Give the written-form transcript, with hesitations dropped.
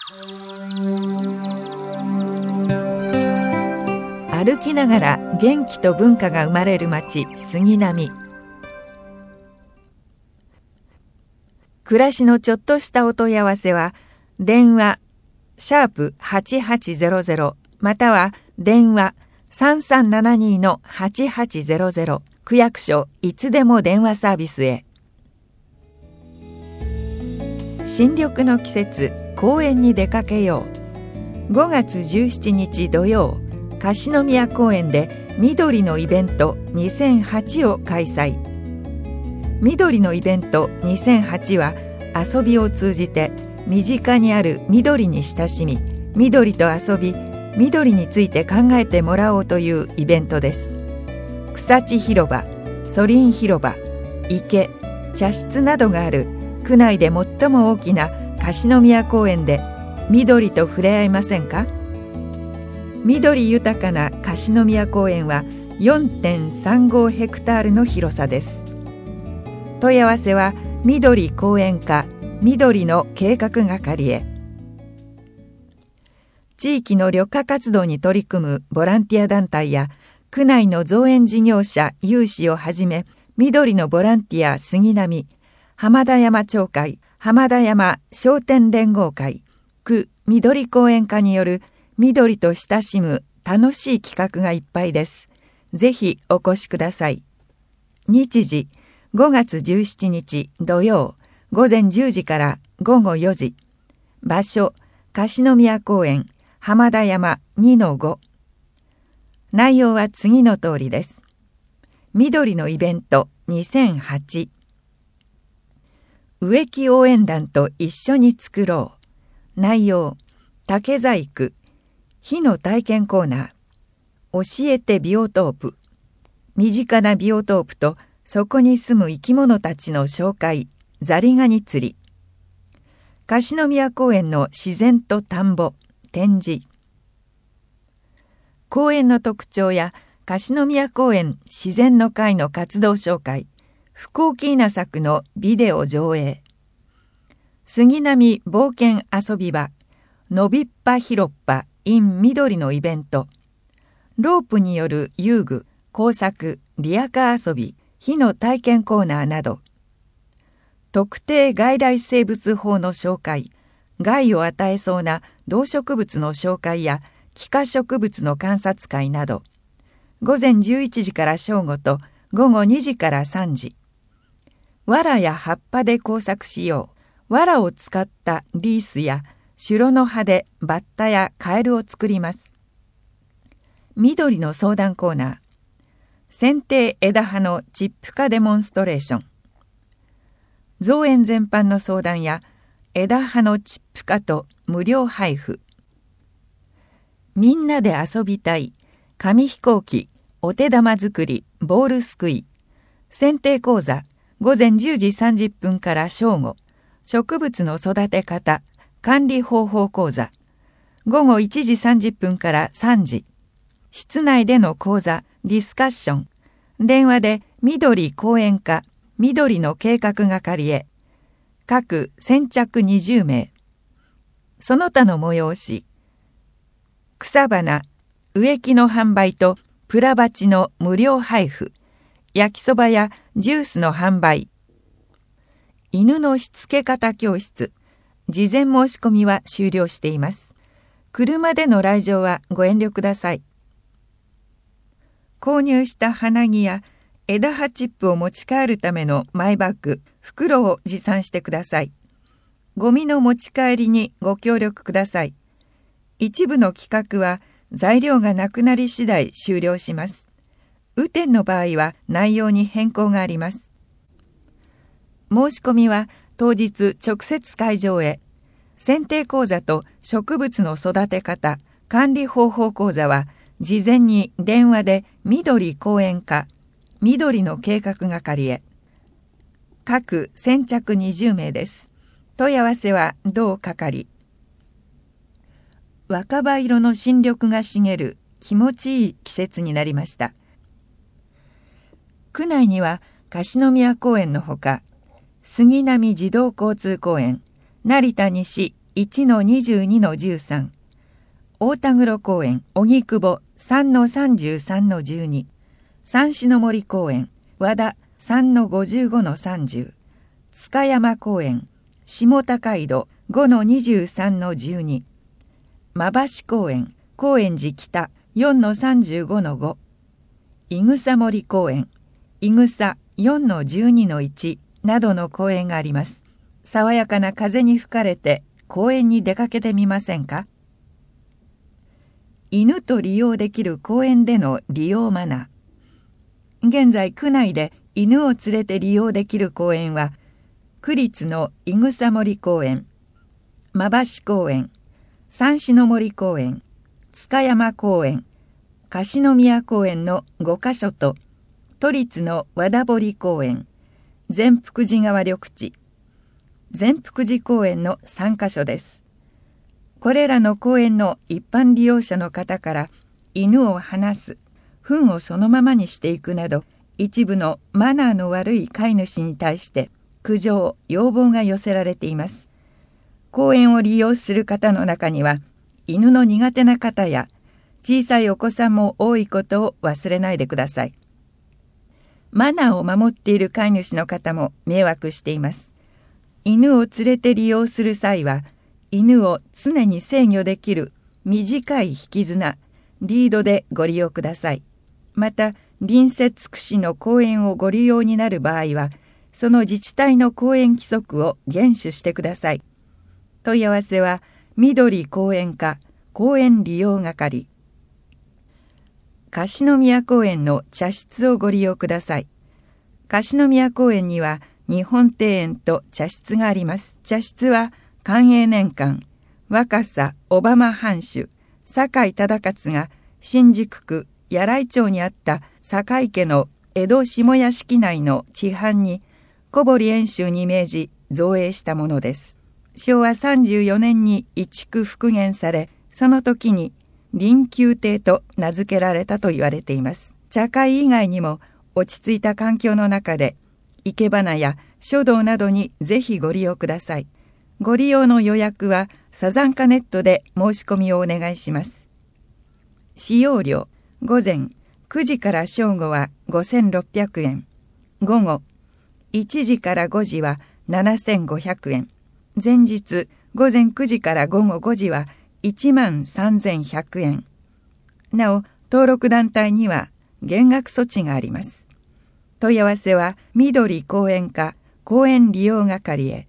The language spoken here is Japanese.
歩きながら元気と文化が生まれる町、杉並。暮らしのちょっとしたお問い合わせは、電話#8800または電話3372-8800、区役所いつでも電話サービスへ。新緑の季節、公園に出かけよう。5月17日土曜、樫宮公園で緑のイベント2008を開催。緑のイベント2008は、遊びを通じて身近にある緑に親しみ、緑と遊び、緑について考えてもらおうというイベントです。草地広場、ソリン広場、池、茶室などがある区内で最も大きな樫宮公園で緑と触れ合いませんか？緑豊かな樫宮公園は 4.35 ヘクタールの広さです。問い合わせは緑公園課緑の計画係へ。地域の緑化活動に取り組むボランティア団体や区内の造園事業者有志をはじめ、緑のボランティア杉並、浜田山町会、浜田山商店連合会、区緑公園課による緑と親しむ楽しい企画がいっぱいです。ぜひお越しください。日時5月17日土曜午前10時から午後4時。場所樫宮公園浜田山 2-5。内容は次の通りです。緑のイベント2008、植木応援団と一緒に作ろう。内容、竹細工、火の体験コーナー、教えてビオトープ、身近なビオトープとそこに住む生き物たちの紹介、ザリガニ釣り、樫宮公園の自然と田んぼ、展示、公園の特徴や樫宮公園自然の会の活動紹介、福岡稲作のビデオ上映、杉並冒険遊び場、のびっぱ広っぱ in 緑のイベント、ロープによる遊具、工作、リヤカー遊び、火の体験コーナーなど、特定外来生物法の紹介、害を与えそうな動植物の紹介や幾何植物の観察会など、午前11時から正午と午後2時から3時。藁や葉っぱで工作しよう。藁を使ったリースやシュロの葉でバッタやカエルを作ります。緑の相談コーナー、剪定枝葉のチップ化デモンストレーション、造園全般の相談や枝葉のチップ化と無料配布、みんなで遊びたい紙飛行機お手玉作りボールすくい、剪定講座午前10時30分から正午、植物の育て方管理方法講座午後1時30分から3時、室内での講座ディスカッション、電話で緑公園課緑の計画係へ。各先着20名。その他の催し、草花、植木の販売とプラバチの無料配布、焼きそばやジュースの販売、犬のしつけ方教室、事前申し込みは終了しています。車での来場はご遠慮ください。購入した花木や枝葉チップを持ち帰るためのマイバッグ、袋を持参してください。ゴミの持ち帰りにご協力ください。一部の企画は材料がなくなり次第終了します。雨天の場合は内容に変更があります。申し込みは当日直接会場へ。剪定講座と植物の育て方、管理方法講座は事前に電話で緑公園課、緑の計画係へ。各先着20名です。問い合わせは同係。若葉色の新緑が茂る気持ちいい季節になりました。区内には樫宮公園のほか、杉並児童交通公園、成田西 1-22-13、大田黒公園荻窪 3-33-12、三種の森公園和田 3-55-30、塚山公園下高井戸 5-23-12、馬橋公園高円寺北 4-35-5、いぐさ森公園いぐさ 4-12-1 などの公園があります。爽やかな風に吹かれて公園に出かけてみませんか？犬と利用できる公園での利用マナー。現在区内で犬を連れて利用できる公園は区立のいぐさ森公園、馬橋公園、三種の森公園、塚山公園、樫宮公園の5カ所と都立の和田堀公園、善福寺川緑地、善福寺公園の3カ所です。これらの公園の一般利用者の方から犬を放す、糞をそのままにしていくなど一部のマナーの悪い飼い主に対して苦情・要望が寄せられています。公園を利用する方の中には犬の苦手な方や小さいお子さんも多いことを忘れないでください。マナーを守っている飼い主の方も迷惑しています。犬を連れて利用する際は犬を常に制御できる短い引き綱、リードでご利用ください。また隣接区市の公園をご利用になる場合はその自治体の公園規則を厳守してください。問い合わせは緑公園課公園利用係。樫宮公園の茶室をご利用ください。樫宮公園には日本庭園と茶室があります。茶室は寛永年間、若狭小浜藩主酒井忠勝が新宿区柳井町にあった酒井家の江戸下屋敷内の地藩に小堀遠州に命じ造営したものです。昭和34年に移築復元され、その時に臨宮亭と名付けられたと言われています。茶会以外にも落ち着いた環境の中で生け花や書道などにぜひご利用ください。ご利用の予約はサザンカネットで申し込みをお願いします。使用料、午前9時から正午は5600円、午後1時から5時は7500円、前日午前9時から午後5時は13100円。なお、登録団体には減額措置があります。問い合わせは緑公園課公園利用係へ。